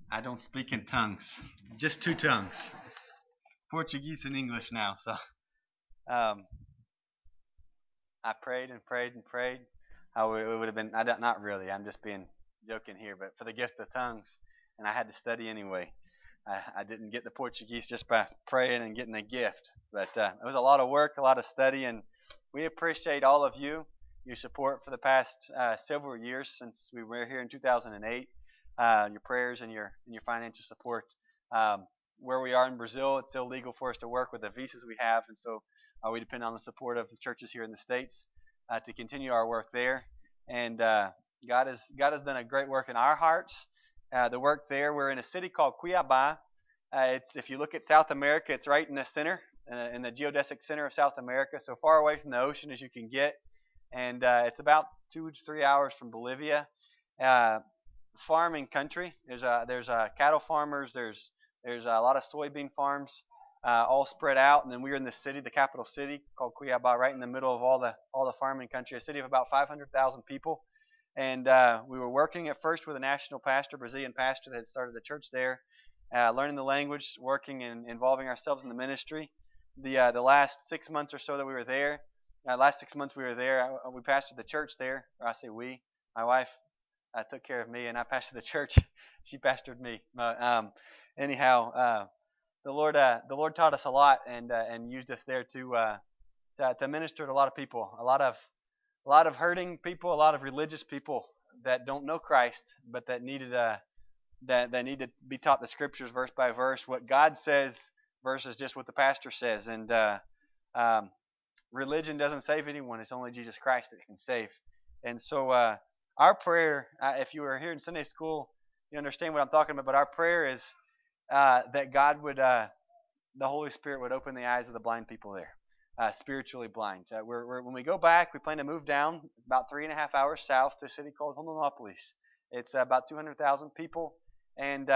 I don't speak in tongues, just two tongues, Portuguese and English now. So um, I prayed and prayed and prayed. It would have been, not really, I'm just being joking here, but for the gift of tongues, and I had to study anyway. I didn't get the Portuguese just by praying and getting a gift, but it was a lot of work, a lot of study, and we appreciate all of you, your support for the past several years since we were here in 2008. Your prayers and your financial support. Um, where we are in Brazil, it's illegal for us to work with the visas we have, and so we depend on the support of the churches here in the states to continue our work there. And God has done a great work in our hearts. The work there, we're in a city called Cuiabá. It's if you look at South America, it's right in the center, in the geodesic center of South America, so far away from the ocean as you can get, and it's about 2 to 3 hours from Bolivia. Uh, Farming country. There's cattle farmers. There's a lot of soybean farms, all spread out. And then we're in the city, the capital city called Cuiabá, right in the middle of all the farming country. A city of about 500,000 people. And we were working at first with a national pastor, Brazilian pastor that had started a church there, learning the language, working and involving ourselves in the ministry. The last 6 months or so that we were there, last 6 months we were there, we pastored the church there. Or I say we, my wife took care of me, and I pastored the church. She pastored me. Anyhow, the Lord taught us a lot, and used us there to minister to a lot of people, a lot of hurting people, a lot of religious people that don't know Christ, but that need to be taught the scriptures verse by verse, what God says versus just what the pastor says. And um, religion doesn't save anyone; it's only Jesus Christ that can save. And so our prayer, if you were here in Sunday school, you understand what I'm talking about. But our prayer is that God would, the Holy Spirit would open the eyes of the blind people there, spiritually blind. When we go back, we plan to move down about 3.5 hours south to a city called Rondonópolis. It's about 200,000 people, and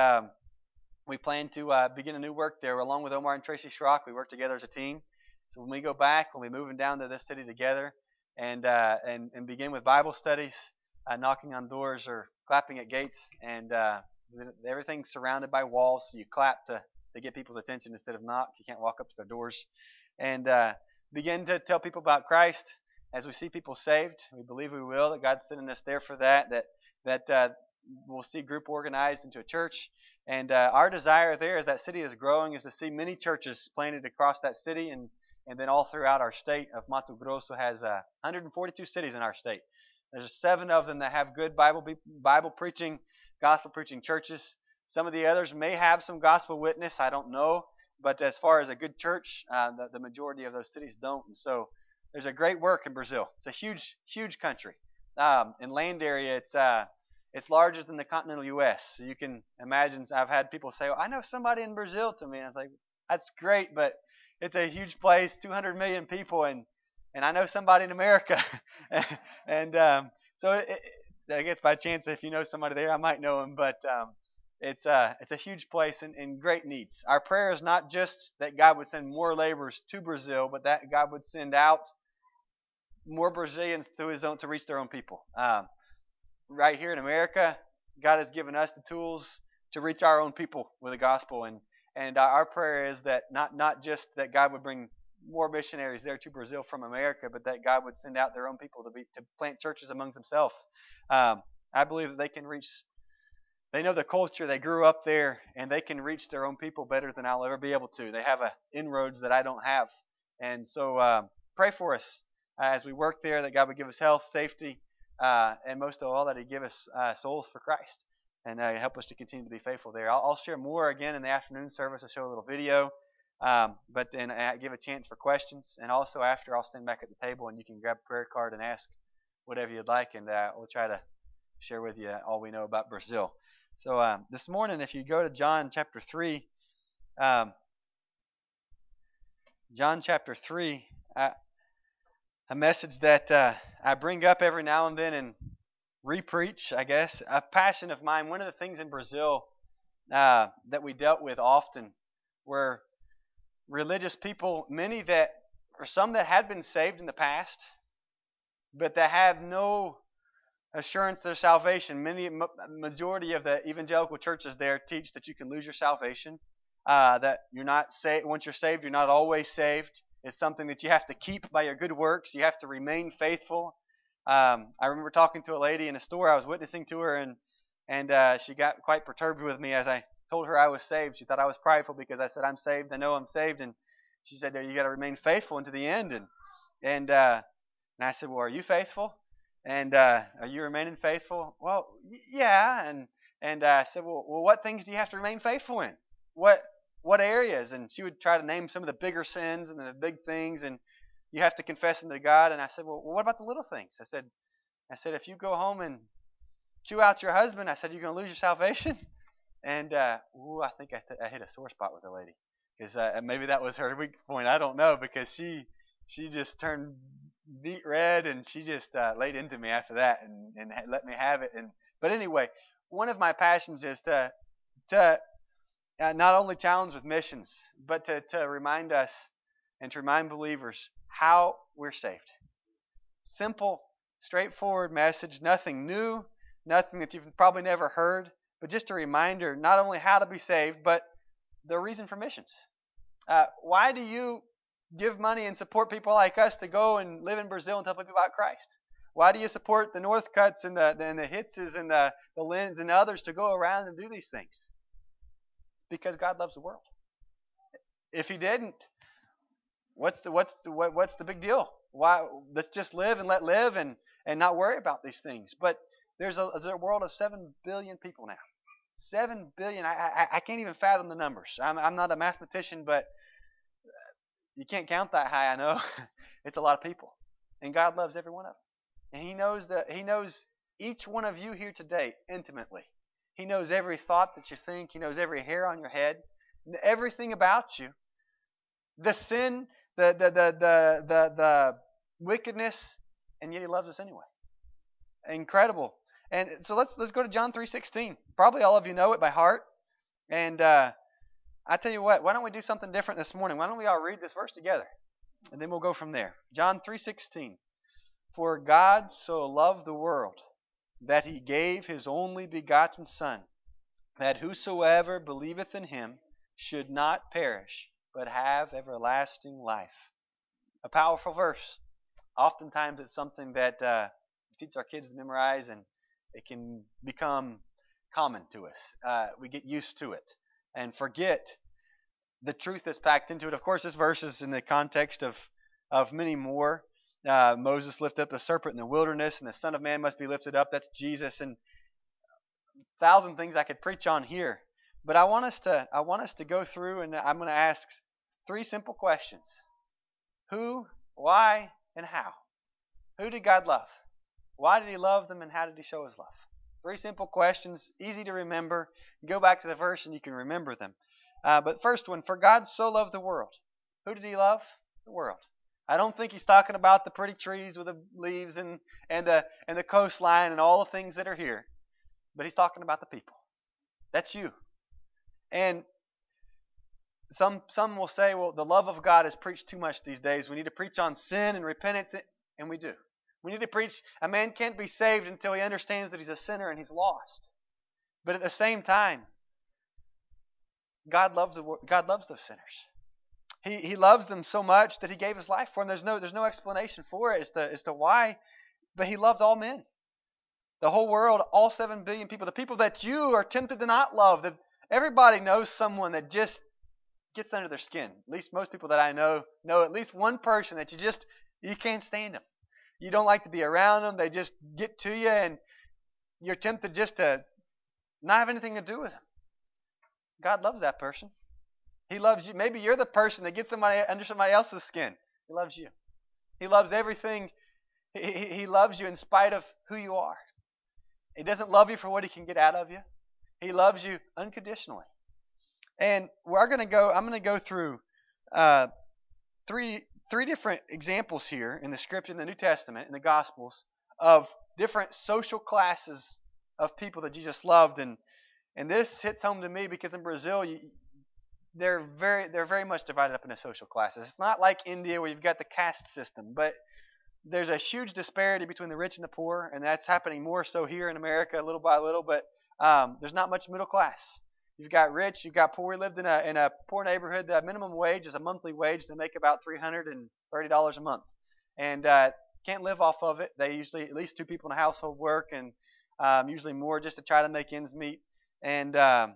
we plan to begin a new work there along with Omar and Tracy Schrock. We work together as a team. So when we go back, we'll be moving down to this city together, and begin with Bible studies, knocking on doors or clapping at gates, and everything's surrounded by walls. So you clap to get people's attention instead of knock. You can't walk up to their doors, and begin to tell people about Christ. As we see people saved, we believe we will. That God's sending us there for that. That we'll see group organized into a church. And our desire there, as that city is growing, is to see many churches planted across that city, and then all throughout our state of Mato Grosso has 142 cities in our state. There's 7 of them that have good Bible preaching, gospel preaching churches. Some of the others may have some gospel witness. I don't know. But as far as a good church, the majority of those cities don't. And so there's a great work in Brazil. It's a huge, huge country. In land area, it's larger than the continental U.S. So you can imagine. I've had people say, "Oh, I know somebody in Brazil," to me. And I was like, "That's great, but it's a huge place, 200 million people, and I know somebody in America." And so I guess by chance, if you know somebody there, I might know him. But it's a huge place and great needs. Our prayer is not just that God would send more laborers to Brazil, but that God would send out more Brazilians to reach their own people. Right here in America, God has given us the tools to reach our own people with the gospel, and our prayer is that not just that God would bring more missionaries there to Brazil from America, but that God would send out their own people to plant churches among themselves. I believe that they can reach. They know the culture. They grew up there, and they can reach their own people better than I'll ever be able to. They have inroads that I don't have, and so pray for us as we work there. That God would give us health, safety, and most of all, that He'd give us souls for Christ, and help us to continue to be faithful there. I'll share more again in the afternoon service. I'll show a little video, but then give a chance for questions. And also after, I'll stand back at the table, and you can grab a prayer card and ask whatever you'd like, and we'll try to share with you all we know about Brazil. So this morning, if you go to John chapter 3, John chapter 3, a message that I bring up every now and then and repreach, I guess, a passion of mine. One of the things in Brazil that we dealt with often were religious people, some that had been saved in the past, but that have no assurance of their salvation. Majority of the evangelical churches there teach that you can lose your salvation. That you're not saved. Once you're saved, you're not always saved. It's something that you have to keep by your good works. You have to remain faithful. I remember talking to a lady in a store. I was witnessing to her, and she got quite perturbed with me as I told her I was saved. She thought I was prideful because I said I'm saved. I know I'm saved, and she said, "You got to remain faithful unto the end." And I said, "Well, are you faithful? And are you remaining faithful?" "Well, yeah." And I said, "Well, what things do you have to remain faithful in? What areas?" And she would try to name some of the bigger sins and the big things, and you have to confess them to God. And I said, "Well, what about the little things?" I said, "If you go home and chew out your husband," I said, "you're going to lose your salvation." And I think I hit a sore spot with the lady because maybe that was her weak point. I don't know, because she just turned beet red, and she just laid into me after that and let me have it. But anyway, one of my passions is to not only challenge with missions, but to remind us and to remind believers how we're saved. Simple, straightforward message, nothing new, nothing that you've probably never heard, but just a reminder not only how to be saved, but the reason for missions. Why do you give money and support people like us to go and live in Brazil and tell people about Christ? Why do you support the Northcutts and the Hitzes and the Lins and others to go around and do these things? Because God loves the world. If He didn't, what's the big deal? Why? Let's just live and let live and not worry about these things. But there's a world of 7 billion people now. 7 billion. I can't even fathom the numbers. I'm not a mathematician, but you can't count that high. I know it's a lot of people, and God loves every one of them, and He knows each one of you here today intimately. He knows every thought that you think. He knows every hair on your head, everything about you, the sin, the wickedness, and yet He loves us anyway. Incredible. And so let's go to John 3:16. Probably all of you know it by heart. And I tell you what, why don't we do something different this morning? Why don't we all read this verse together, and then we'll go from there. John 3:16. For God so loved the world that He gave His only begotten Son, that whosoever believeth in Him should not perish, but have everlasting life. A powerful verse. Oftentimes it's something that we teach our kids to memorize, and it can become common to us. We get used to it and forget the truth that's packed into it. Of course, this verse is in the context of many more. Moses lifted up the serpent in the wilderness, and the Son of Man must be lifted up. That's Jesus, and 1,000 things I could preach on here. But I want us to go through, and I'm going to ask 3 simple questions: who, why, and how. Who did God love? Why did He love them, and how did He show His love? 3 simple questions, easy to remember. Go back to the verse and you can remember them. But first one, for God so loved the world. Who did He love? The world. I don't think He's talking about the pretty trees with the leaves and the coastline and all the things that are here. But He's talking about the people. That's you. And some will say, well, the love of God is preached too much these days. We need to preach on sin and repentance, and we do. We need to preach, a man can't be saved until he understands that he's a sinner and he's lost. But at the same time, God loves those sinners. He loves them so much that He gave His life for them. There's no explanation for it as to why, but He loved all men. The whole world, all 7 billion people, the people that you are tempted to not love. Everybody knows someone that just gets under their skin. At least most people that I know at least one person that you can't stand them. You don't like to be around them. They just get to you, and you're tempted just to not have anything to do with them. God loves that person. He loves you. Maybe you're the person that gets under somebody else's skin. He loves you. He loves everything. He loves you in spite of who you are. He doesn't love you for what He can get out of you. He loves you unconditionally. And I'm going to go through three different examples here in the Scripture, in the New Testament, in the Gospels, of different social classes of people that Jesus loved. And this hits home to me because in Brazil, they're very much divided up into social classes. It's not like India where you've got the caste system, but there's a huge disparity between the rich and the poor, and that's happening more so here in America, little by little. But there's not much middle class. You've got rich, you've got poor. We lived in a poor neighborhood. The minimum wage is a monthly wage. They make about $330 a month, and can't live off of it. They usually at least two people in a household work, and usually more just to try to make ends meet. And on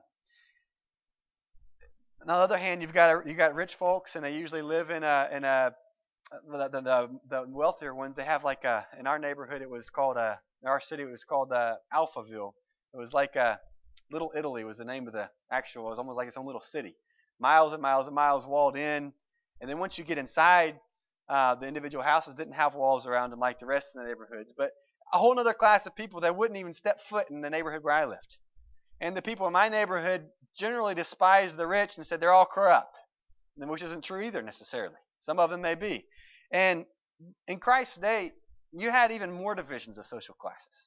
the other hand, you got rich folks, and they usually live in a the wealthier ones. They have like in our neighborhood it was called in our city it was called Alphaville. It was like Little Italy was the name of the actual. It was almost like its own little city, miles and miles and miles walled in. And then once you get inside, the individual houses didn't have walls around them like the rest of the neighborhoods. But a whole other class of people that wouldn't even step foot in the neighborhood where I lived. And the people in my neighborhood generally despised the rich and said they're all corrupt, which isn't true either necessarily. Some of them may be. And in Christ's day, you had even more divisions of social classes.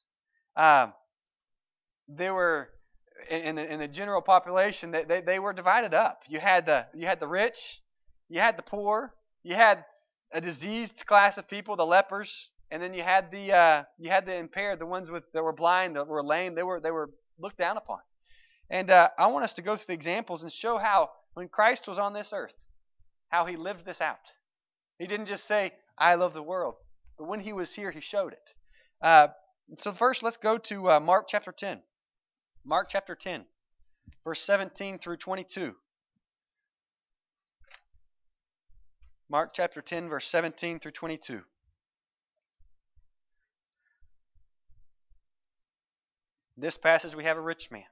There were in the general population, they were divided up. You had the rich, you had the poor, you had a diseased class of people, the lepers, and then you had the impaired, the ones that were blind, that were lame. They were looked down upon. And I want us to go through the examples and show how when Christ was on this earth, how he lived this out. He didn't just say, "I love the world," but when he was here, he showed it. So first, let's go to Mark chapter 10. Mark chapter 10, verse 17 through 22. Mark chapter 10, verse 17 through 22. In this passage we have a rich man.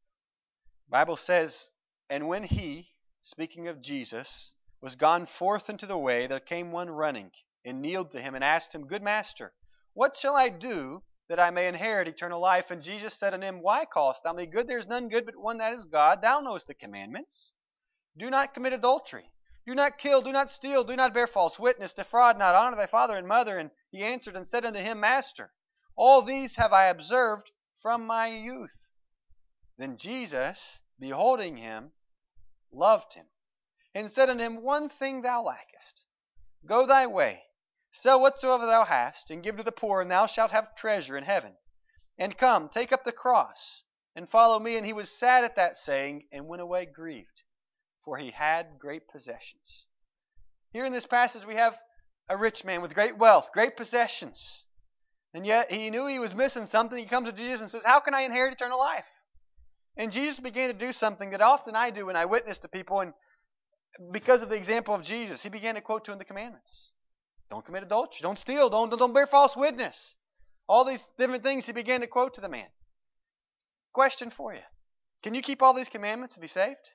The Bible says, "And when he," speaking of Jesus, "was gone forth into the way, there came one running, and kneeled to him, and asked him, 'Good master, what shall I do that I may inherit eternal life?' And Jesus said unto him, Why callest thou me good? There is none good but one, that is God. Thou knowest the commandments. Do not commit adultery. Do not kill. Do not steal. Do not bear false witness. Defraud not. Honor thy father and mother." And he answered and said unto him, "Master, all these have I observed from my youth." Then Jesus, beholding him, loved him, and said unto him, "One thing thou lackest. Go thy way, sell whatsoever thou hast, and give to the poor, and thou shalt have treasure in heaven. And come, take up the cross, and follow me." And he was sad at that saying, and went away grieved, for he had great possessions. Here in this passage we have a rich man with great wealth, great possessions. And yet he knew he was missing something. He comes to Jesus and says, "How can I inherit eternal life?" And Jesus began to do something that often I do when I witness to people. And because of the example of Jesus, he began to quote to him the commandments. Don't commit adultery. Don't steal. Don't bear false witness. All these different things he began to quote to the man. Question for you. Can you keep all these commandments to be saved?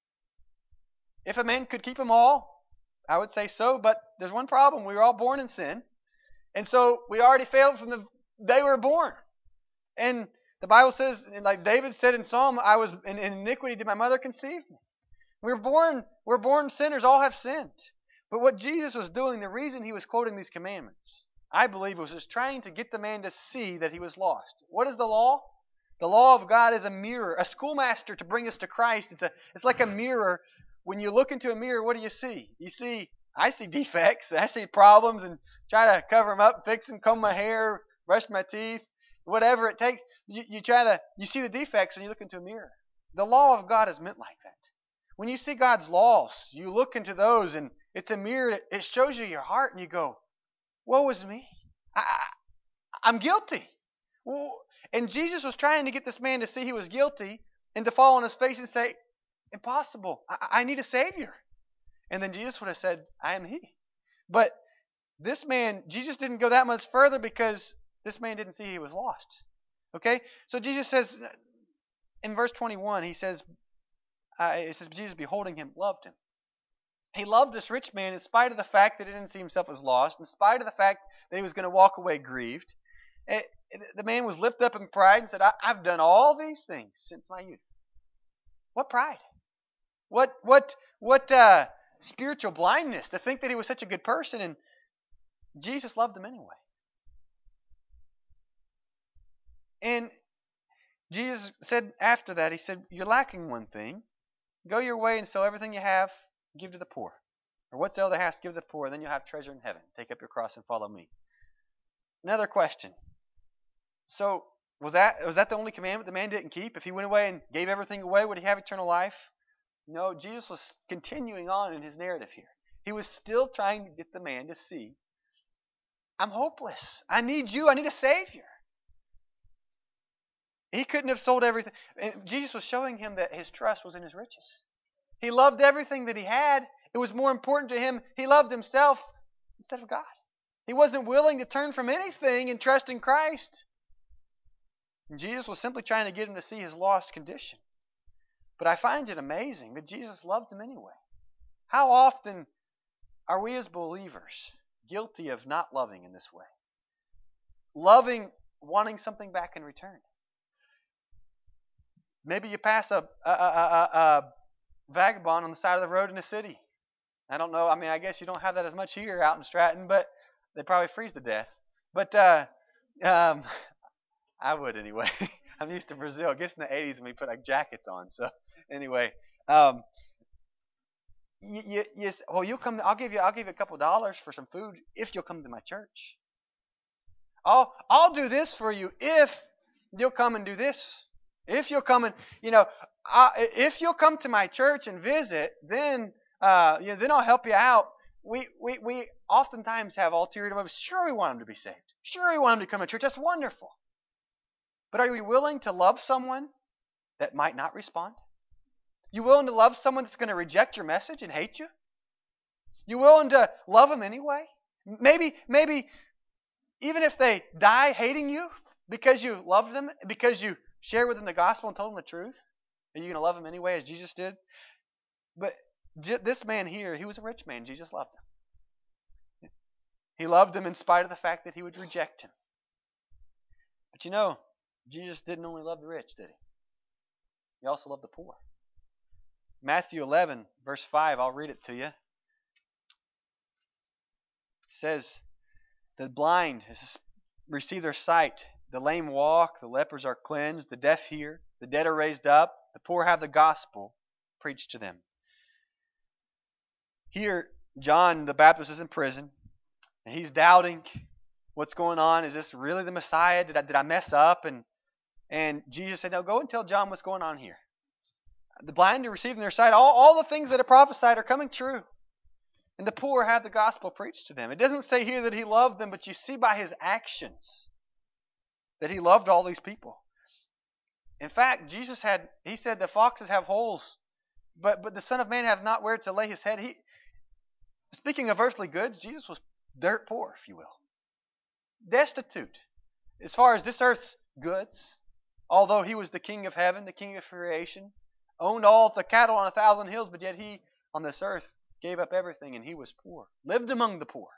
If a man could keep them all, I would say so. But there's one problem. We were all born in sin. And so we already failed from the day we were born. And the Bible says, like David said in Psalm, "I was in iniquity did my mother conceive me." We're born sinners, all have sinned. But what Jesus was doing, the reason he was quoting these commandments, I believe, was just trying to get the man to see that he was lost. What is the law? The law of God is a mirror, a schoolmaster to bring us to Christ. It's like a mirror. When you look into a mirror, what do you see? I see defects, I see problems, and try to cover them up, fix them, comb my hair, brush my teeth, whatever it takes. You see the defects when you look into a mirror. The law of God is meant like that. When you see God's laws, you look into those, and it's a mirror. It shows you your heart, and you go, "Woe is me. I'm guilty." And Jesus was trying to get this man to see he was guilty and to fall on his face and say, "Impossible. I need a Savior." And then Jesus would have said, "I am He." But this man, Jesus didn't go that much further because this man didn't see he was lost. Okay? So Jesus says, in verse 21, it says, Jesus, beholding him, loved him. He loved this rich man in spite of the fact that he didn't see himself as lost, in spite of the fact that he was going to walk away grieved. The man was lifted up in pride and said, "I've done all these things since my youth." What pride? What spiritual blindness to think that he was such a good person, and Jesus loved him anyway. And Jesus said after that, he said, "You're lacking one thing. Go your way and sell everything you have, give to the poor. Or whatsoever thou hast, give to the poor, and then you'll have treasure in heaven. Take up your cross and follow me." Another question. So was that the only commandment the man didn't keep? If he went away and gave everything away, would he have eternal life? No, Jesus was continuing on in his narrative here. He was still trying to get the man to see, I'm hopeless. I need you. I need a Savior. He couldn't have sold everything. And Jesus was showing him that his trust was in his riches. He loved everything that he had. It was more important to him. He loved himself instead of God. He wasn't willing to turn from anything and trust in Christ. And Jesus was simply trying to get him to see his lost condition. But I find it amazing that Jesus loved him anyway. How often are we as believers guilty of not loving in this way? Loving, wanting something back in return. Maybe you pass a vagabond on the side of the road in a city. I don't know. I mean, I guess you don't have that as much here out in Stratton, but they probably freeze to death. But I would anyway. I'm used to Brazil. It gets in the 80s and we put like jackets on. So anyway, you'll come. I'll give you a couple $2 for some food if you'll come to my church. I'll do this for you if you'll come and do this. If you'll come and if you'll come to my church and visit, then then I'll help you out. We oftentimes have ulterior motives. Sure, we want them to be saved. Sure, we want them to come to church. That's wonderful. But are we willing to love someone that might not respond? You willing to love someone that's going to reject your message and hate you? You willing to love them anyway? Maybe even if they die hating you because you love them, because you share with them the gospel and told them the truth, are you going to love them anyway as Jesus did? But this man here, he was a rich man. Jesus loved him. He loved him in spite of the fact that he would reject him. But Jesus didn't only love the rich, did he? He also loved the poor. Matthew 11, verse 5, I'll read it to you. It says, the blind receive their sight, the lame walk, the lepers are cleansed, the deaf hear, the dead are raised up, the poor have the gospel preached to them. Here, John the Baptist is in prison, and he's doubting what's going on. Is this really the Messiah? Did I mess up? And Jesus said, no, go and tell John what's going on here. The blind are receiving their sight. All the things that are prophesied are coming true. And the poor have the gospel preached to them. It doesn't say here that he loved them, but you see by his actions that he loved all these people. In fact, Jesus said the foxes have holes, but the Son of Man hath not where to lay his head. Speaking of earthly goods, Jesus was dirt poor, if you will. Destitute as far as this earth's goods. Although he was the king of heaven, the king of creation, owned all the cattle on 1,000 hills, but yet he on this earth gave up everything and he was poor. Lived among the poor.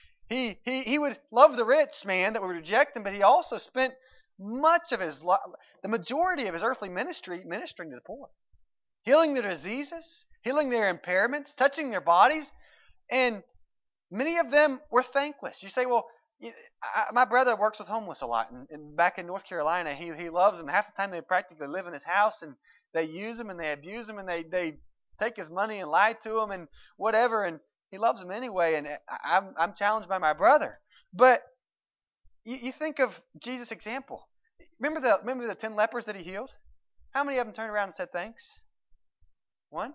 He would love the rich man that would reject him, but he also spent much of the majority of his earthly ministry ministering to the poor. Healing their diseases, healing their impairments, touching their bodies, and many of them were thankless. You say, well, my brother works with homeless a lot, and back in North Carolina, he loves them. Half the time they practically live in his house, and they use him and they abuse him and they take his money and lie to him and whatever, and he loves them anyway. And I'm challenged by my brother. But you think of Jesus' example. Remember the 10 lepers that he healed? How many of them turned around and said thanks? One? It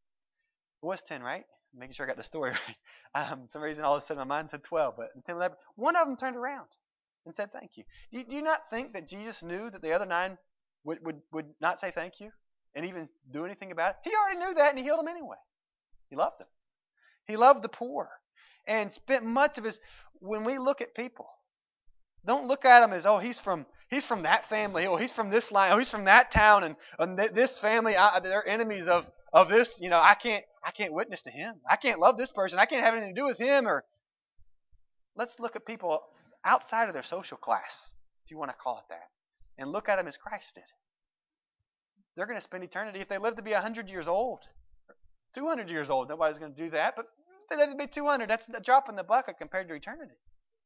was 10, right? Making sure I got the story right. For some reason, all of a sudden, my mind said 12, but 10 lepers. One of them turned around and said thank you. Do you not think that Jesus knew that the other 9 would not say thank you and even do anything about it? He already knew that, and he healed them anyway. He loved them. He loved the poor and spent much of his. When we look at people, don't look at him as, oh, he's from that family, oh, he's from this line, oh, he's from that town, and this family, they're enemies of this. I can't witness to him. I can't love this person. I can't have anything to do with him. Or let's look at people outside of their social class, if you want to call it that, and look at them as Christ did. They're going to spend eternity. If they live to be 100 years old, 200 years old, nobody's going to do that. But if they live to be 200, that's a drop in the bucket compared to eternity.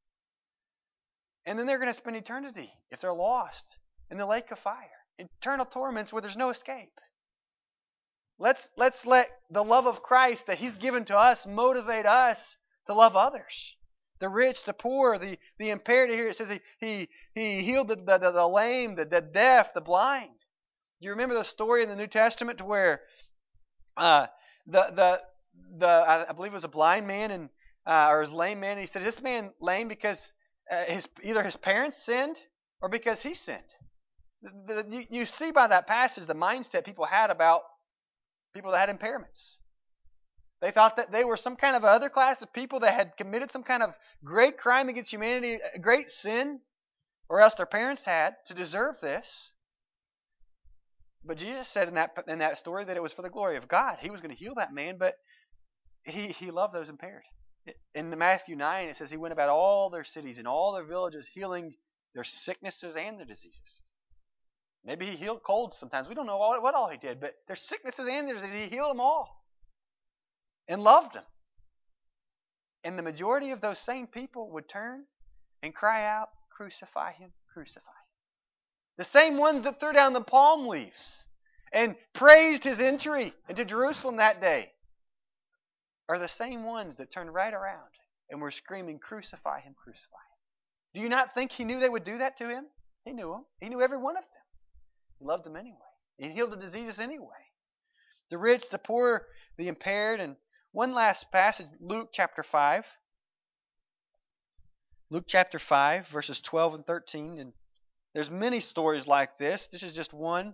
And then they're going to spend eternity, if they're lost, in the lake of fire, eternal torments where there's no escape. Let's let the love of Christ that he's given to us motivate us to love others. The rich, the poor, the impaired. Here it says he healed the lame, the deaf, the blind. Do you remember the story in the New Testament to where the I believe it was a blind man and or his lame man. And he said, "Is this man lame because either his parents sinned or because he sinned?" You see by that passage the mindset people had about people that had impairments. They thought that they were some kind of other class of people that had committed some kind of great crime against humanity, a great sin, or else their parents had to deserve this. But Jesus said in that story that it was for the glory of God. He was going to heal that man, but he loved those impaired. In Matthew 9, it says he went about all their cities and all their villages, healing their sicknesses and their diseases. Maybe he healed colds sometimes. We don't know what all he did, but their sicknesses and their diseases, he healed them all and loved them. And the majority of those same people would turn and cry out, "Crucify him, crucify him." The same ones that threw down the palm leaves and praised his entry into Jerusalem that day are the same ones that turned right around and were screaming, "Crucify him, crucify him." Do you not think he knew they would do that to him? He knew them. He knew every one of them. He loved them anyway. He healed the diseases anyway. The rich, the poor, the impaired. And one last passage, Luke chapter 5. Luke chapter 5, verses 12 and 13. And there's many stories like this. This is just one.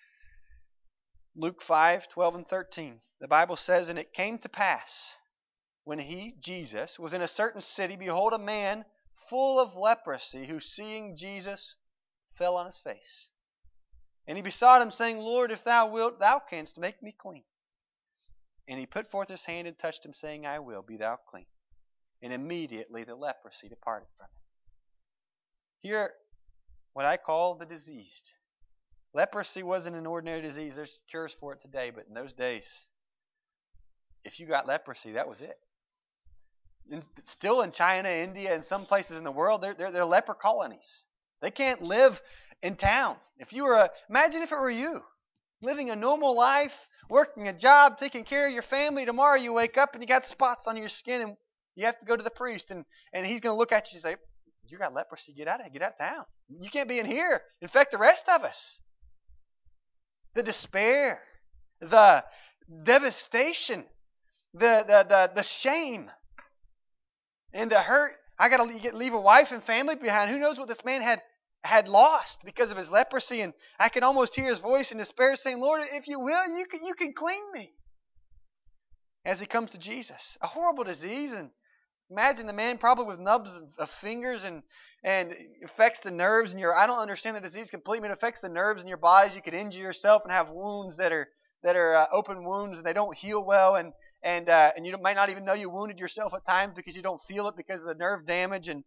Luke 5, 12 and 13. The Bible says, "And it came to pass, when he, Jesus, was in a certain city, behold, a man full of leprosy, who seeing Jesus fell on his face. And he besought him, saying, Lord, if thou wilt, thou canst make me clean. And he put forth his hand and touched him, saying, I will, be thou clean. And immediately the leprosy departed from him." Here, what I call the diseased. Leprosy wasn't an ordinary disease. There's cures for it today, but in those days, if you got leprosy, that was it. Still in China, India, and some places in the world, they're leper colonies. They can't live in town. Imagine if it were you, living a normal life, working a job, taking care of your family. Tomorrow you wake up and you got spots on your skin, and you have to go to the priest, and he's going to look at you and say, "You got leprosy. Get out of town. You can't be in here. Infect the rest of us." The despair, the devastation, the shame, and the hurt. I got to leave a wife and family behind. Who knows what this man had lost because of his leprosy? And I can almost hear his voice in despair saying, "Lord, if you will, you can clean me." As he comes to Jesus, a horrible disease, and imagine the man probably with nubs of fingers and affects the nerves in your. I don't understand the disease completely. It affects the nerves in your bodies. You could injure yourself and have wounds that are open wounds, and they don't heal well, and you might not even know you wounded yourself at times because you don't feel it because of the nerve damage, and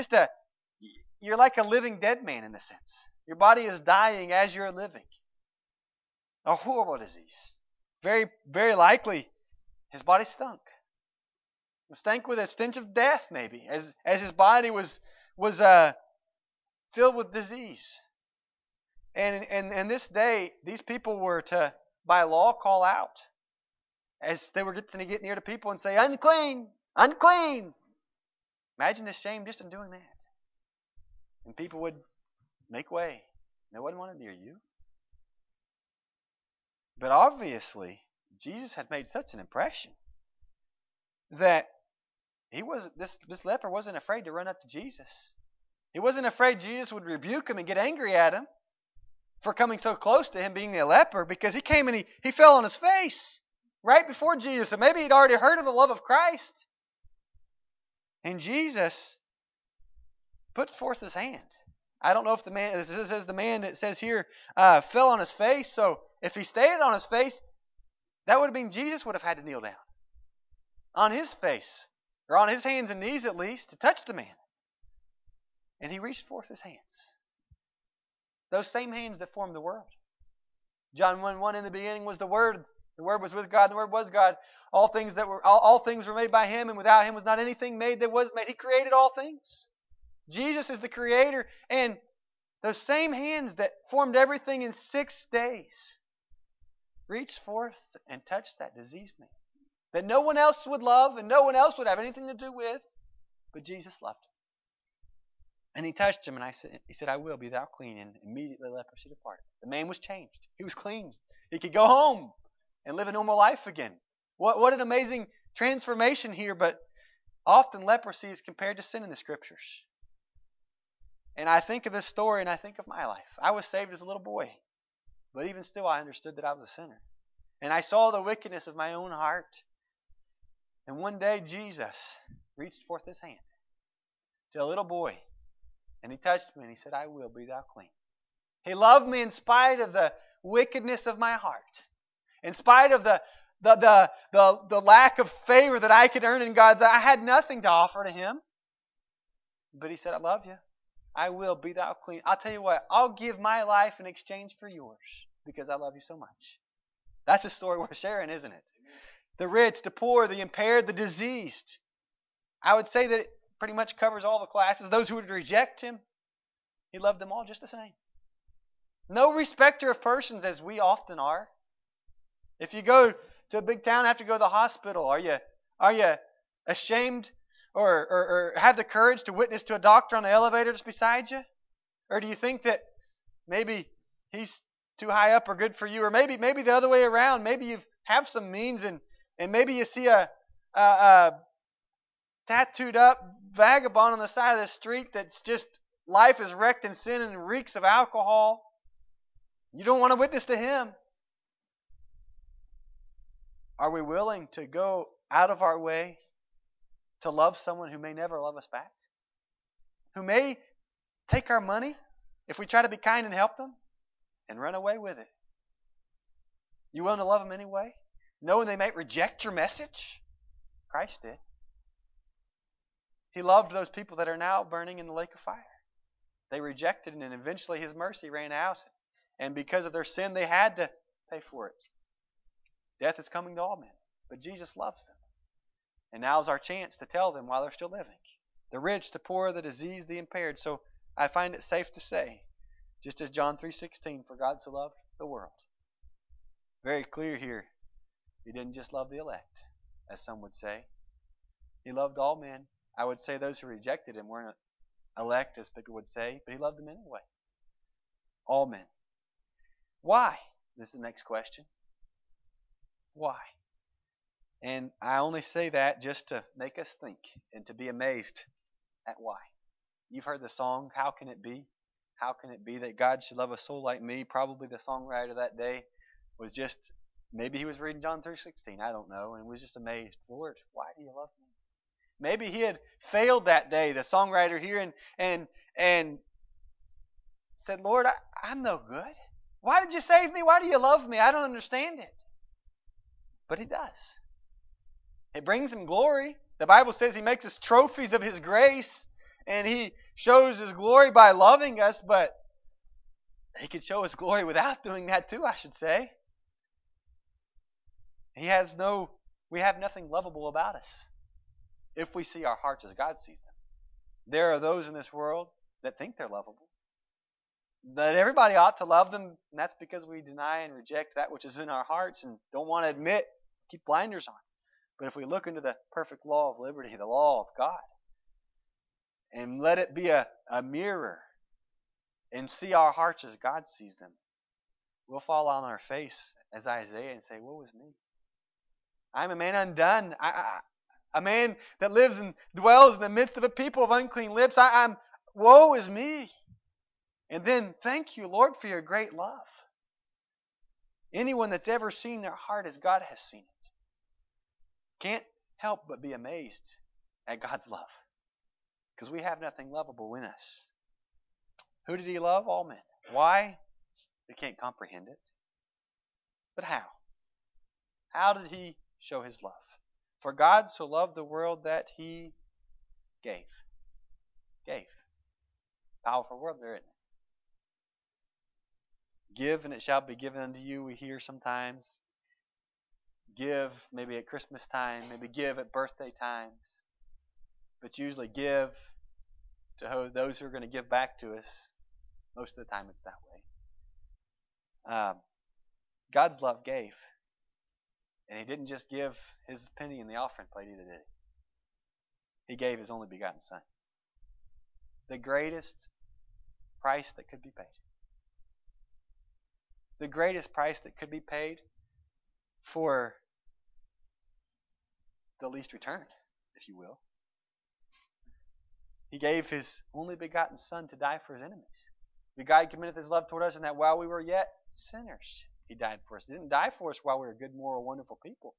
you're like a living dead man in a sense. Your body is dying as you're living. A horrible disease. Very, very likely his body stunk. It stank with a stench of death, maybe, as his body was filled with disease. And this day, these people were to, by law, call out as they were getting to get near to people and say, "Unclean, unclean." Imagine the shame just in doing that. And people would make way. No one wanted near you. But obviously, Jesus had made such an impression that this leper wasn't afraid to run up to Jesus. He wasn't afraid Jesus would rebuke him and get angry at him for coming so close to him being a leper, because he came and he fell on his face right before Jesus. And maybe he'd already heard of the love of Christ. And Jesus puts forth his hand. I don't know if the man, it says the man, it says here, fell on his face. So if he stayed on his face, that would have been Jesus would have had to kneel down on his face, or on his hands and knees at least, to touch the man. And he reached forth his hands. Those same hands that formed the world. John 1:1, in the beginning was the Word. The Word was with God, and the Word was God. All things were made by Him, and without Him was not anything made that was made. He created all things. Jesus is the Creator, and those same hands that formed everything in 6 days reached forth and touched that diseased man that no one else would love and no one else would have anything to do with But Jesus loved him. And he touched him, and he said, I will, be thou clean. And immediately leprosy departed. The man was changed. He was cleansed. He could go home and live a normal life again. What an amazing transformation here, but often leprosy is compared to sin in the Scriptures. And I think of this story, and I think of my life. I was saved as a little boy, but even still I understood that I was a sinner. And I saw the wickedness of my own heart. And one day Jesus reached forth his hand to a little boy, and he touched me, and he said, I will, be thou clean. He loved me in spite of the wickedness of my heart, in spite of the lack of favor that I could earn in God's eyes. I had nothing to offer to him. But he said, I love you. I will, be thou clean. I'll tell you what, I'll give my life in exchange for yours because I love you so much. That's a story worth sharing, isn't it? The rich, the poor, the impaired, the diseased. I would say that it pretty much covers all the classes. Those who would reject him, he loved them all just the same. No respecter of persons, as we often are. If you go to a big town, have to go to the hospital, are you ashamed or have the courage to witness to a doctor on the elevator just beside you? Or do you think that maybe he's too high up or good for you? Or maybe the other way around. Maybe you have some means and maybe you see a tattooed up vagabond on the side of the street that's just life is wrecked in sin and reeks of alcohol. You don't want to witness to him. Are we willing to go out of our way to love someone who may never love us back? Who may take our money if we try to be kind and help them and run away with it? You willing to love them anyway? Knowing they might reject your message? Christ did. He loved those people that are now burning in the lake of fire. They rejected him, and eventually his mercy ran out. And because of their sin, they had to pay for it. Death is coming to all men, but Jesus loves them. And now is our chance to tell them while they're still living. The rich, the poor, the diseased, the impaired. So I find it safe to say, just as John 3:16, for God so loved the world. Very clear here. He didn't just love the elect, as some would say. He loved all men. I would say those who rejected him weren't elect, as people would say, but he loved them anyway. All men. Why? This is the next question. Why? And I only say that just to make us think and to be amazed at why. You've heard the song, How Can It Be? How can it be that God should love a soul like me? Probably the songwriter that day was just, maybe he was reading John 3:16, I don't know, and was just amazed. Lord, why do you love me? Maybe he had failed that day, the songwriter here, and said, Lord, I'm no good. Why did you save me? Why do you love me? I don't understand it. But he does. It brings him glory. The Bible says he makes us trophies of his grace, and he shows his glory by loving us, but he could show his glory without doing that too, I should say. We have nothing lovable about us if we see our hearts as God sees them. There are those in this world that think they're lovable, that everybody ought to love them, and that's because we deny and reject that which is in our hearts and don't want to admit, keep blinders on. But if we look into the perfect law of liberty, the law of God, and let it be a mirror and see our hearts as God sees them, we'll fall on our face as Isaiah and say, woe is me. I'm a man undone. A man that lives and dwells in the midst of a people of unclean lips. Woe is me. And then, thank you, Lord, for your great love. Anyone that's ever seen their heart as God has seen it can't help but be amazed at God's love. Because we have nothing lovable in us. Who did he love? All men. Why? We can't comprehend it. But how? How did he show his love? For God so loved the world that he gave. Gave. Powerful word there, isn't it? Give and it shall be given unto you, we hear sometimes. Give maybe at Christmas time, maybe give at birthday times. But usually give to those who are going to give back to us. Most of the time it's that way. God's love gave. And he didn't just give his penny in the offering plate either, did he? He gave His only begotten Son. The greatest price that could be paid. The greatest price that could be paid for the least return, if you will. He gave His only begotten Son to die for His enemies. But God commendeth His love toward us, and that while we were yet sinners, He died for us. He didn't die for us while we were good, moral, wonderful people.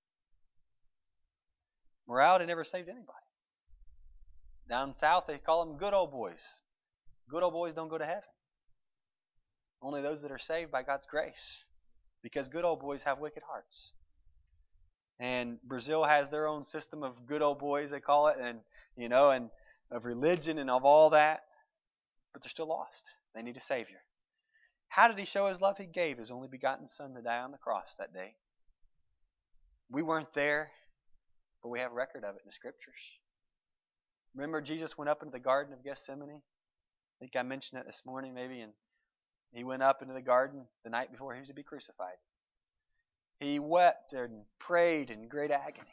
Morality never saved anybody. Down south, they call them good old boys. Good old boys don't go to heaven. Only those that are saved by God's grace. Because good old boys have wicked hearts. And Brazil has their own system of good old boys, they call it, and of religion and of all that. But they're still lost. They need a Savior. How did He show His love? He gave His only begotten Son to die on the cross that day. We weren't there, but we have record of it in the Scriptures. Remember, Jesus went up into the Garden of Gethsemane? I think I mentioned it this morning maybe, and He went up into the garden the night before He was to be crucified. He wept and prayed in great agony.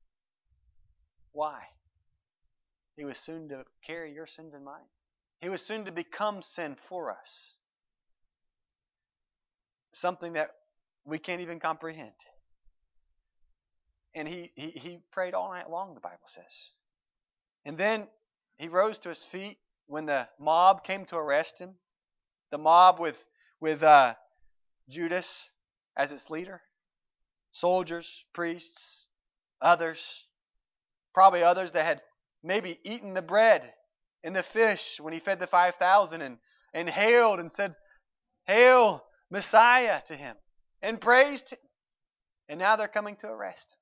Why? He was soon to carry your sins and mine. He was soon to become sin for us. Something that we can't even comprehend. And he prayed all night long, the Bible says. And then He rose to His feet when the mob came to arrest Him. The mob with Judas as its leader. Soldiers, priests, others. Probably others that had maybe eaten the bread and the fish when He fed the 5,000 and hailed and said, "Hail, Messiah," to Him and praised Him. And now they're coming to arrest Him.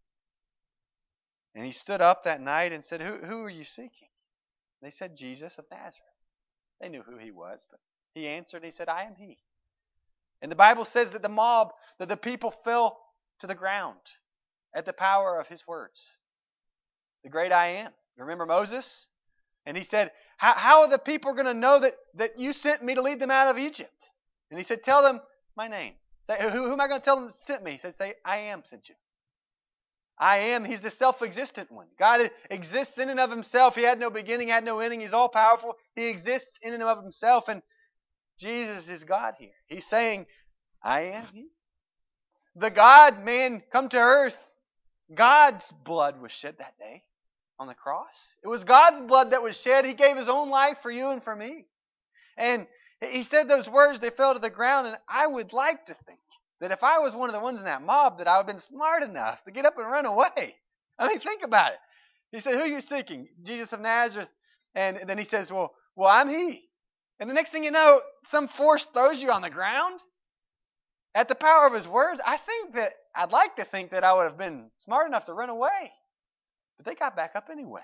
And He stood up that night and said, Who are you seeking? They said, "Jesus of Nazareth." They knew who He was, but He answered, He said, "I am He." And the Bible says that the people fell to the ground at the power of His words. The great I am. Remember Moses? And he said, how are the people going to know that you sent me to lead them out of Egypt? And He said, "Tell them my name." Say, who am I going to tell them sent me? He said, "Say, I am sent you." I am. He's the self-existent one. God exists in and of Himself. He had no beginning, had no ending. He's all-powerful. He exists in and of Himself. And Jesus is God here. He's saying, "I am He." The God-man come to earth. God's blood was shed that day on the cross. It was God's blood that was shed. He gave His own life for you and for me. And He said those words, they fell to the ground. And I would like to think that if I was one of the ones in that mob, that I would have been smart enough to get up and run away. I mean, think about it. He said, "Who are you seeking?" "Jesus of Nazareth." And then He says, well, I'm He. And the next thing you know, some force throws you on the ground. At the power of His words, I'd like to think that I would have been smart enough to run away. But they got back up anyway.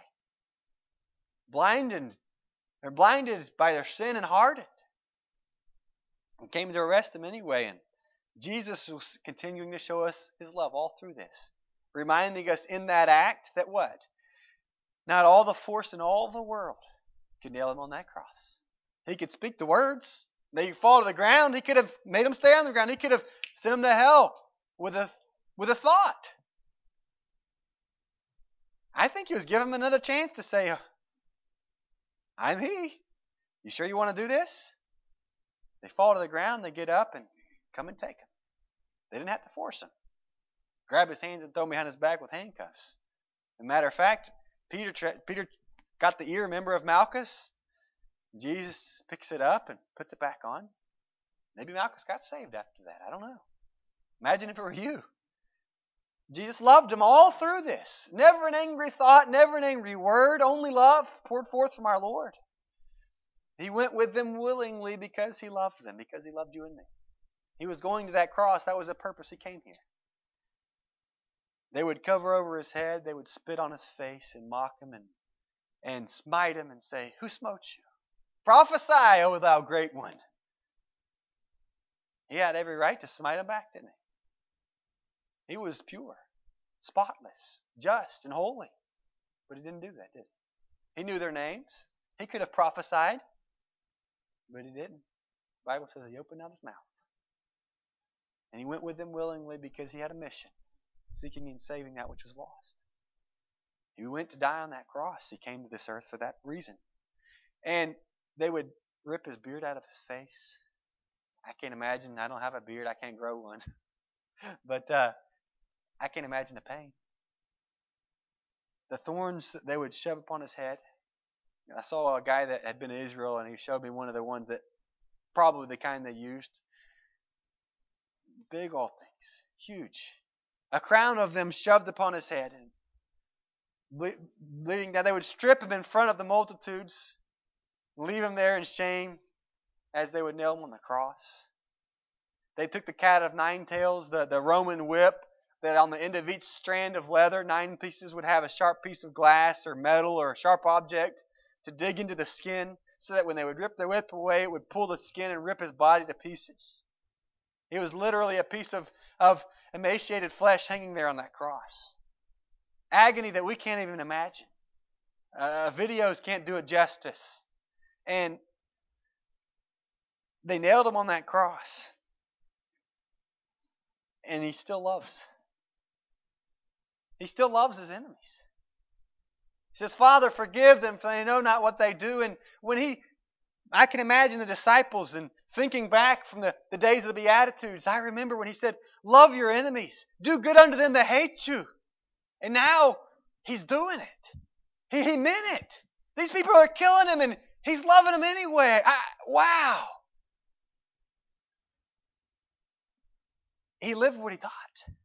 Blinded by their sin and hardened. And came to arrest Him anyway. And Jesus was continuing to show us His love all through this. Reminding us in that act that what? Not all the force in all the world could nail Him on that cross. He could speak the words. They fall to the ground. He could have made them stay on the ground. He could have sent them to hell with a thought. I think He was giving them another chance to say, "I'm He. You sure you want to do this?" They fall to the ground. They get up and come and take Him. They didn't have to force Him. Grab His hands and throw Him behind His back with handcuffs. As a matter of fact, Peter got the ear, remember, of Malchus. Jesus picks it up and puts it back on. Maybe Malchus got saved after that. I don't know. Imagine if it were you. Jesus loved them all through this. Never an angry thought, never an angry word, only love poured forth from our Lord. He went with them willingly because He loved them, because He loved you and me. He was going to that cross. That was the purpose He came here. They would cover over His head. They would spit on His face and mock Him and smite Him and say, "Who smote you? Prophesy, O thou great one." He had every right to smite Him back, didn't He? He was pure, spotless, just, and holy. But He didn't do that, did He? He knew their names. He could have prophesied, but He didn't. The Bible says He opened out His mouth. And He went with them willingly because He had a mission, seeking and saving that which was lost. He went to die on that cross. He came to this earth for that reason. And they would rip his beard out of his face. I can't imagine. I don't have a beard. I can't grow one. But I can't imagine the pain. The thorns they would shove upon his head. I saw a guy that had been to Israel, and he showed me one of the ones that probably the kind they used. Big old things. Huge. A crown of them shoved upon his head. And bleeding down. They would strip him in front of the multitudes. Leave him there in shame as they would nail him on the cross. They took the cat of nine tails, the Roman whip, that on the end of each strand of leather, 9 pieces would have a sharp piece of glass or metal or a sharp object to dig into the skin, so that when they would rip the whip away, it would pull the skin and rip his body to pieces. It was literally a piece of emaciated flesh hanging there on that cross. Agony that we can't even imagine. Videos can't do it justice. And they nailed him on that cross. And he still loves. He still loves his enemies. He says, Father, forgive them, for they know not what they do. And I can imagine the disciples and thinking back from the days of the Beatitudes. I remember when he said, love your enemies. Do good unto them that hate you. And now he's doing it. He meant it. These people are killing him and he's loving them anyway. Wow. He lived what he taught.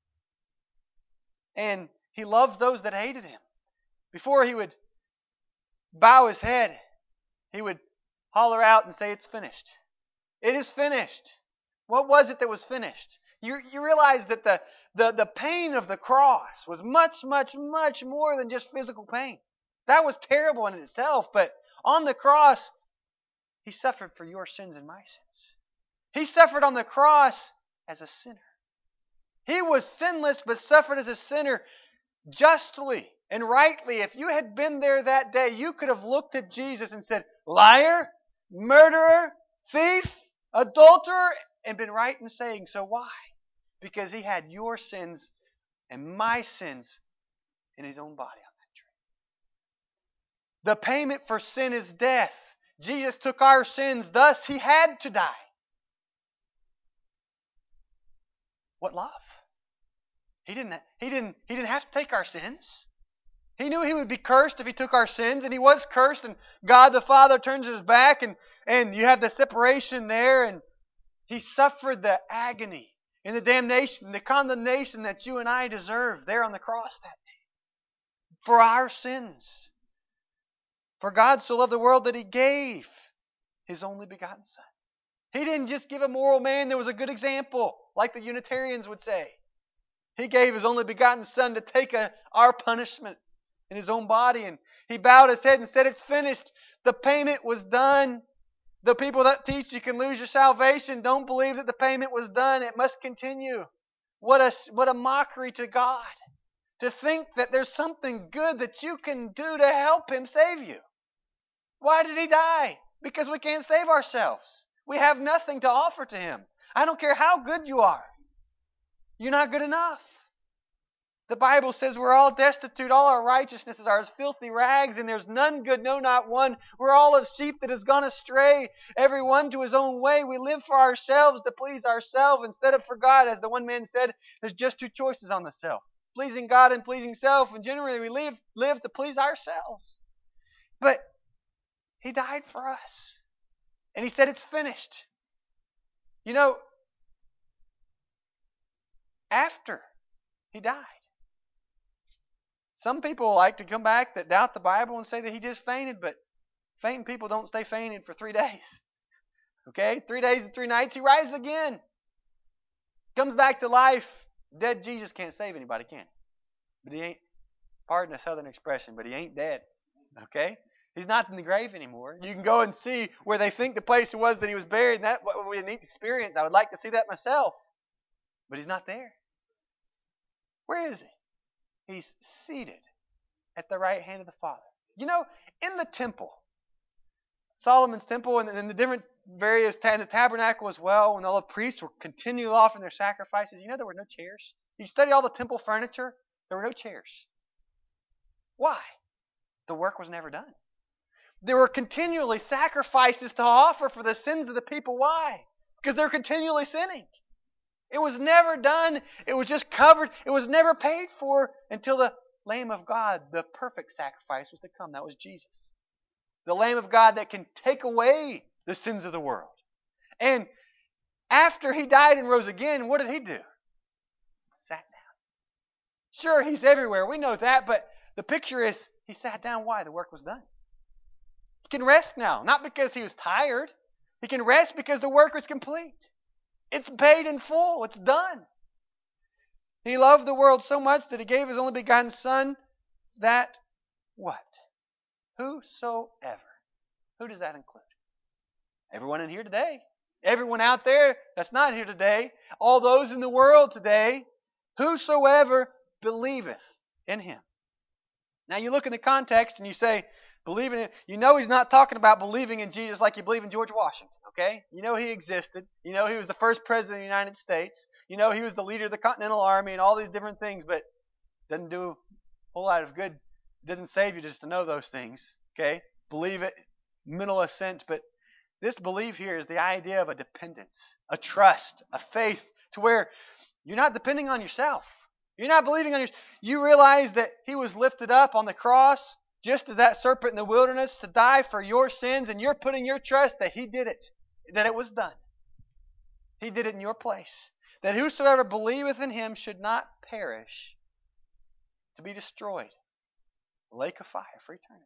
And he loved those that hated him. Before he would bow his head, he would holler out and say, it's finished. It is finished. What was it that was finished? You realize that the pain of the cross was much, much, much more than just physical pain. That was terrible in itself, but on the cross, he suffered for your sins and my sins. He suffered on the cross as a sinner. He was sinless, but suffered as a sinner justly and rightly. If you had been there that day, you could have looked at Jesus and said, liar, murderer, thief, adulterer, and been right in saying so. Why? Because he had your sins and my sins in his own body on that tree. The payment for sin is death. Jesus took our sins, thus he had to die. What love? He didn't have to take our sins. He knew he would be cursed if he took our sins, and he was cursed, and God the Father turns his back, and you have the separation there, and he suffered the agony and the damnation, the condemnation that you and I deserve there on the cross that day. For our sins. For God so loved the world that he gave his only begotten Son. He didn't just give a moral man that was a good example, like the Unitarians would say. He gave his only begotten Son to take our punishment in his own body. And he bowed his head and said, it's finished. The payment was done. The people that teach you can lose your salvation don't believe that the payment was done. It must continue. What a mockery to God. To think that there's something good that you can do to help him save you. Why did he die? Because we can't save ourselves. We have nothing to offer to him. I don't care how good you are. You're not good enough. The Bible says we're all destitute. All our righteousnesses are as filthy rags, and there's none good, no, not one. We're all as sheep that has gone astray, every one to his own way. We live for ourselves to please ourselves instead of for God. As the one man said, there's just two choices on the self. Pleasing God and pleasing self. And generally we live to please ourselves. But he died for us. And he said it's finished. You know, after he died, some people like to come back that doubt the Bible and say that he just fainted, but fainting people don't stay fainted for 3 days. Okay? 3 days and 3 nights, he rises again. Comes back to life. Dead Jesus can't save anybody, can he? But he ain't, pardon the southern expression, but he ain't dead. Okay? He's not in the grave anymore. You can go and see where they think the place was that he was buried. And that's what we need to experience. I would like to see that myself. But he's not there. Where is he? He's seated at the right hand of the Father. You know, in the temple, Solomon's temple and the different various the tabernacle as well, when all the priests were continually offering their sacrifices, you know there were no chairs. You study all the temple furniture, there were no chairs. Why? The work was never done. There were continually sacrifices to offer for the sins of the people. Why? Because they're continually sinning. It was never done. It was just covered. It was never paid for until the Lamb of God, the perfect sacrifice, was to come. That was Jesus. The Lamb of God that can take away the sins of the world. And after He died and rose again, what did He do? Sat down. Sure, He's everywhere. We know that. But the picture is He sat down. Why? The work was done. He can rest now. Not because He was tired. He can rest because the work was complete. It's paid in full. It's done. He loved the world so much that He gave His only begotten Son that what? Whosoever. Who does that include? Everyone in here today. Everyone out there that's not here today. All those in the world today. Whosoever believeth in Him. Now you look in the context and you say, believing in, you know He's not talking about believing in Jesus like you believe in George Washington, okay? You know He existed. You know He was the first president of the United States. You know He was the leader of the Continental Army and all these different things, but doesn't do a whole lot of good. It doesn't save you just to know those things, okay? Believe it, mental assent, but this belief here is the idea of a dependence, a trust, a faith, to where you're not depending on yourself. You're not believing on yourself. You realize that He was lifted up on the cross, just as that serpent in the wilderness, to die for your sins, and you're putting your trust that He did it, that it was done. He did it in your place. That whosoever believeth in Him should not perish, to be destroyed, the lake of fire for eternity,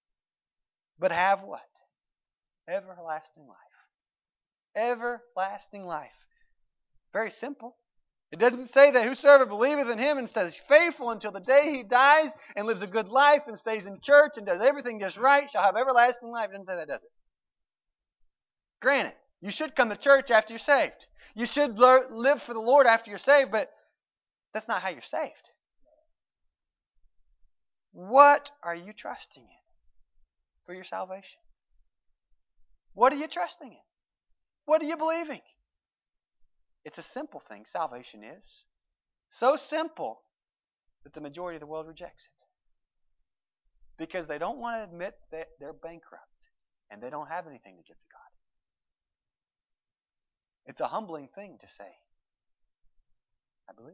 but have what? Everlasting life. Everlasting life. Very simple. It doesn't say that whosoever believeth in Him and stays faithful until the day He dies and lives a good life and stays in church and does everything just right shall have everlasting life. It doesn't say that, does it? Granted, you should come to church after you're saved. You should live for the Lord after you're saved, but that's not how you're saved. What are you trusting in for your salvation? What are you trusting in? What are you believing? It's a simple thing, salvation is. So simple that the majority of the world rejects it. Because they don't want to admit that they're bankrupt and they don't have anything to give to God. It's a humbling thing to say, I believe.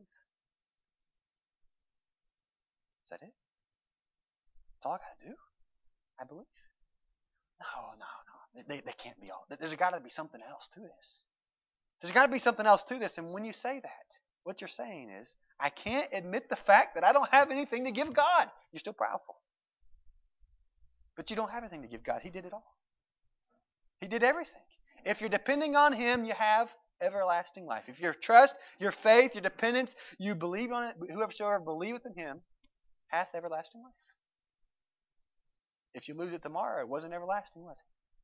Is that it? That's all I got to do? I believe. No. They can't be all. There's got to be something else to this. There's got to be something else to this. And when you say that, what you're saying is, I can't admit the fact that I don't have anything to give God. You're still proudful. But you don't have anything to give God. He did it all. He did everything. If you're depending on Him, you have everlasting life. If your trust, your faith, your dependence, you believe on it, whoever believeth in Him hath everlasting life. If you lose it tomorrow, it wasn't everlasting, was it?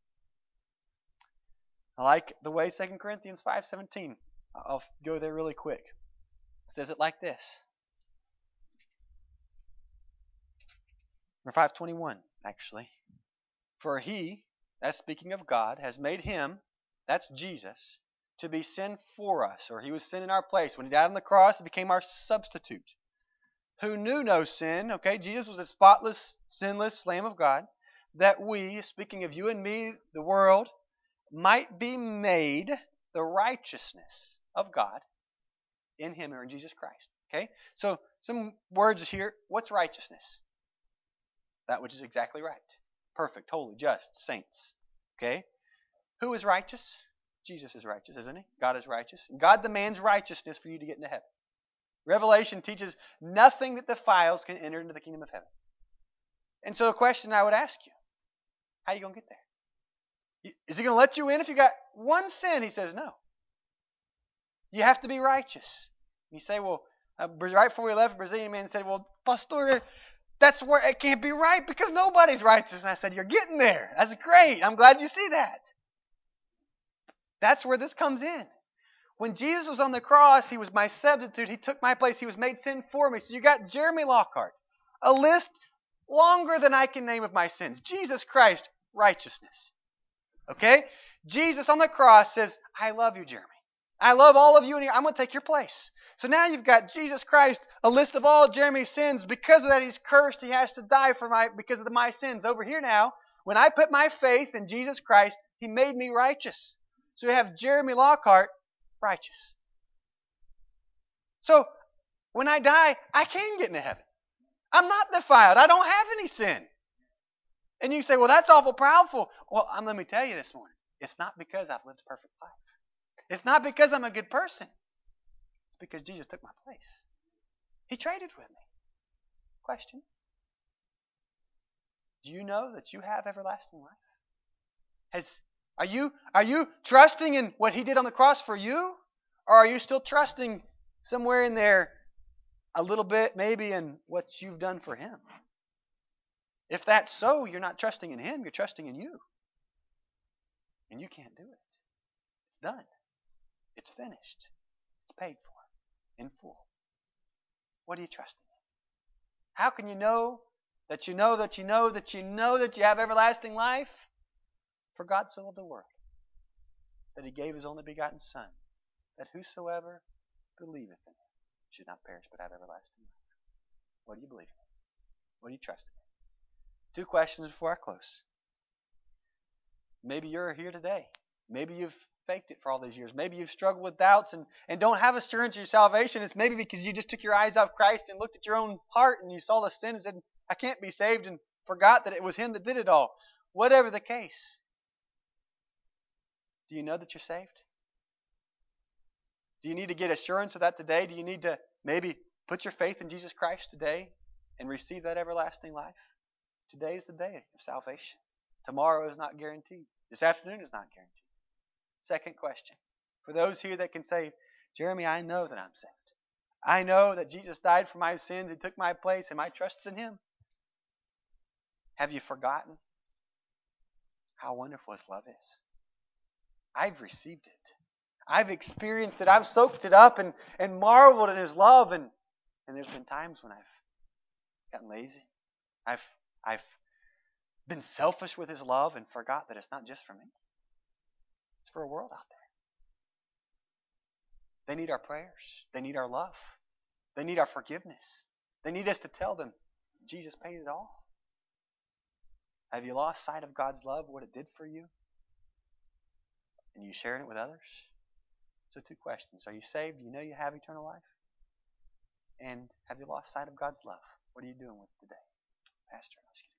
I like the way 2 Corinthians 5:17. I'll go there really quick. It says it like this. Or 5:21, actually. For He, that's speaking of God, has made Him, that's Jesus, to be sin for us. Or He was sin in our place. When He died on the cross, He became our substitute. Who knew no sin. Okay, Jesus was a spotless, sinless Lamb of God. That we, speaking of you and me, the world, might be made the righteousness of God in Him or in Jesus Christ. Okay? So, some words here. What's righteousness? That which is exactly right. Perfect, holy, just, saints. Okay? Who is righteous? Jesus is righteous, isn't He? God is righteous. God demands righteousness for you to get into heaven. Revelation teaches nothing that defiles can enter into the kingdom of heaven. And so the question I would ask you, how are you going to get there? Is He going to let you in if you got one sin? He says no. You have to be righteous. You say, well, right before we left, a Brazilian man said, well, Pastor, that's where it can't be right because nobody's righteous. And I said, you're getting there. That's great. I'm glad you see that. That's where this comes in. When Jesus was on the cross, He was my substitute. He took my place. He was made sin for me. So you got Jeremy Lockhart, a list longer than I can name of my sins. Jesus Christ, righteousness. Okay? Jesus on the cross says, I love you, Jeremy. I love all of you, and I'm going to take your place. So now you've got Jesus Christ, a list of all Jeremy's sins. Because of that, he's cursed. He has to die because of my sins. Over here now, when I put my faith in Jesus Christ, he made me righteous. So you have Jeremy Lockhart, righteous. So when I die, I can get into heaven. I'm not defiled. I don't have any sin. And you say, well, that's awful proudful. Well, let me tell you this morning. It's not because I've lived a perfect life. It's not because I'm a good person. It's because Jesus took my place. He traded with me. Question. Do you know that you have everlasting life? Are you trusting in what he did on the cross for you? Or are you still trusting somewhere in there a little bit maybe in what you've done for him? If that's so, you're not trusting in him, you're trusting in you. And you can't do it. It's done. It's finished. It's paid for in full. What are you trusting in? How can you know that you know that you know that you know that you have everlasting life? For God so loved the world that he gave his only begotten Son, that whosoever believeth in him should not perish but have everlasting life. What do you believe in? What do you trust in? 2 questions before I close. Maybe you're here today. Maybe you've faked it for all these years. Maybe you've struggled with doubts and don't have assurance of your salvation. It's maybe because you just took your eyes off Christ and looked at your own heart and you saw the sin and said, I can't be saved, and forgot that it was him that did it all. Whatever the case, do you know that you're saved? Do you need to get assurance of that today? Do you need to maybe put your faith in Jesus Christ today and receive that everlasting life? Today is the day of salvation. Tomorrow is not guaranteed. This afternoon is not guaranteed. Second question. For those here that can say, Jeremy, I know that I'm saved. I know that Jesus died for my sins. He took my place, and my trust is in him. Have you forgotten how wonderful his love is? I've received it. I've experienced it. I've soaked it up and marveled in his love. And there's been times when I've gotten lazy. I've been selfish with his love and forgot that it's not just for me. It's for a world out there. They need our prayers. They need our love. They need our forgiveness. They need us to tell them Jesus paid it all. Have you lost sight of God's love, what it did for you? And you sharing it with others? So 2 questions. Are you saved? Do you know you have eternal life? And have you lost sight of God's love? What are you doing with it today? Pastor,